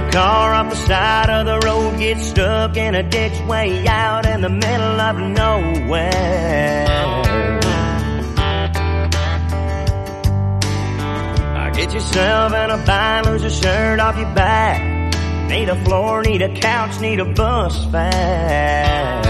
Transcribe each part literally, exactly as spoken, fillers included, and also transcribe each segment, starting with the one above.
your car off the side of the road, get stuck in a ditch way out in the middle of nowhere. Get yourself in a bind, lose a shirt off your back. Need a floor, need a couch, need a bus fare.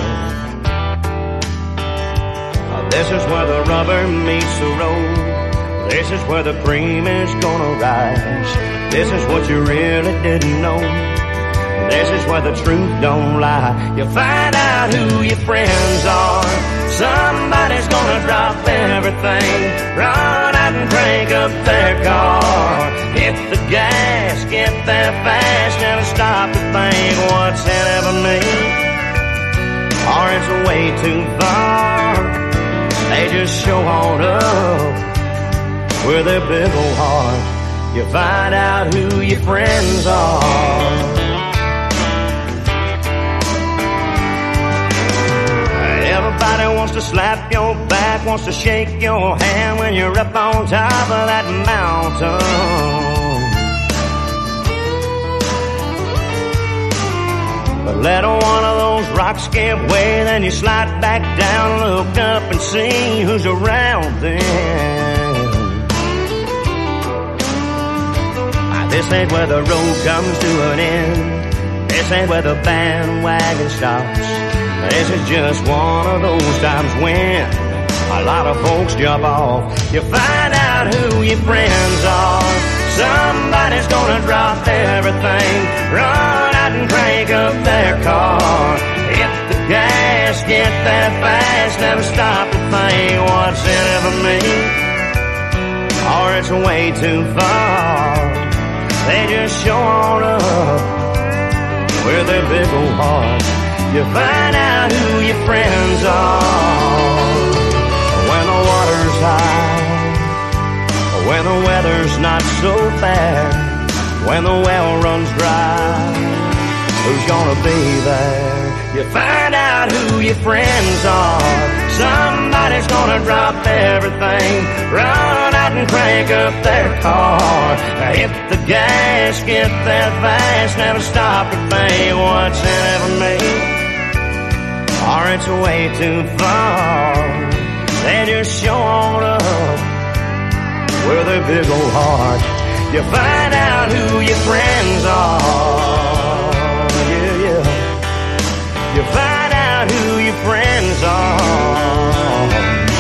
This is where the rubber meets the road. This is where the cream is gonna rise. This is what you really didn't know. This is where the truth don't lie. You find out who your friends are. Somebody's gonna drop everything, run out and crank up their car. Hit the gas, get there fast, never stop to think what's in it for me, or it's way too far. They just show on up with their big old heart. You find out who your friends are. Everybody wants to slap your back, wants to shake your hand when you're up on top of that mountain. But let one of those rocks give way, then you slide back down, look up and see who's around then. This ain't where the road comes to an end. This ain't where the bandwagon stops. This is just one of those times when a lot of folks jump off. You find out who your friends are. Somebody's gonna drop everything, run out and crank up their car. Hit the gas, get there fast, never stop to think what's in it for me, or it's way too far. They just show on up with their big old heart. You find out who your friends are when the water's high, when the weather's not so fair, when the well runs dry. Who's gonna be there? You find out who your friends are. Somebody's gonna drop everything, run out and crank up their car. Hit the gas, get there fast, never stop to think what's in it for me, or it's way too far. They just show on up with their big old heart. You find out who your friends are. Yeah, yeah. You find out who your friends are.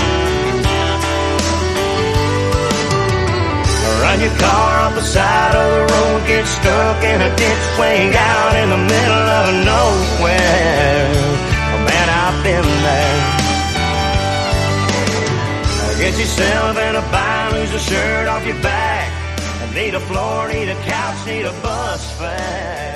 Run your car off the side of the road, get stuck in a ditch way out in the middle of nowhere. Man, I've been there. Get yourself in a bind, lose a shirt off your back. Need a floor, need a couch, need a bus fare.